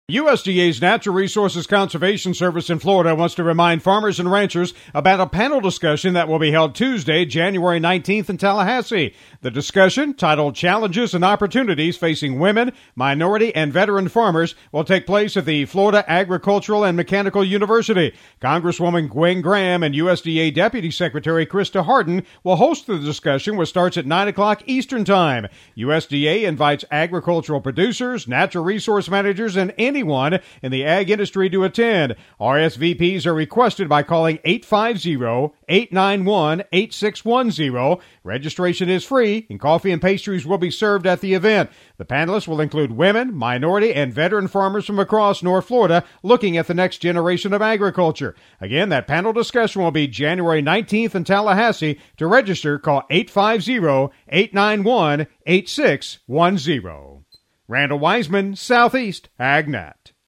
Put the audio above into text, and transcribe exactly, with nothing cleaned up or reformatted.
U S D A's Natural Resources Conservation Service in Florida wants to remind farmers and ranchers about a panel discussion that will be held Tuesday, January nineteenth in Tallahassee. The discussion, titled Challenges and Opportunities Facing Women, Minority, and Veteran Farmers, will take place at the Florida Agricultural and Mechanical University. Congresswoman Gwen Graham and U S D A Deputy Secretary Krista Harden will host the discussion, which starts at nine o'clock Eastern Time. U S D A invites agricultural producers, natural resource managers, and anyone in the ag industry to attend. R S V Ps are requested by calling eight five zero, eight nine one, eight six one zero. Registration is free, and coffee and pastries will be served at the event. The panelists will include women, minority, and veteran farmers from across North Florida looking at the next generation of agriculture. Again, that panel discussion will be January nineteenth in Tallahassee. To register, call eight five zero, eight nine one, eight six one zero. Randall Wiseman, Southeast AgNet.